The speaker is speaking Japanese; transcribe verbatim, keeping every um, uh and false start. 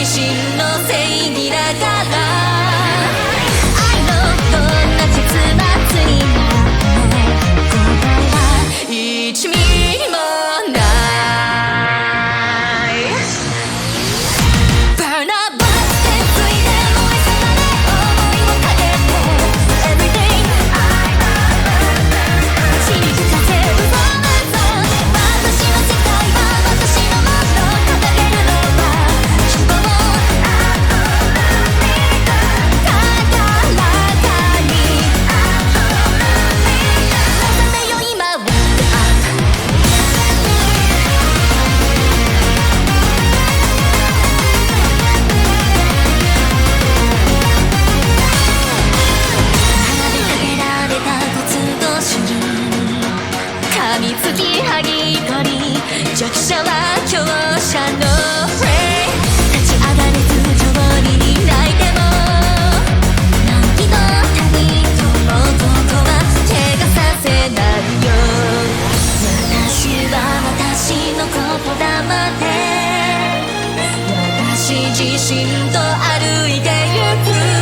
真の正義だから愛のどんな結末になっても後悔はいちミリもない Burn up バスでついでもいつまで思いをかけて Everything I love 死に吹かせるフォーマンゾーン私の世界は私のもの掲げるのは希望高らかに目覚めよ今は鼻でかけられた鉄越しに噛みつき剥ぎ取り弱者は強者のフレイ立ち上がれず共に泣いても何気の他人ともここは怪我させないよ私は私のこと黙って私自身と歩いてゆく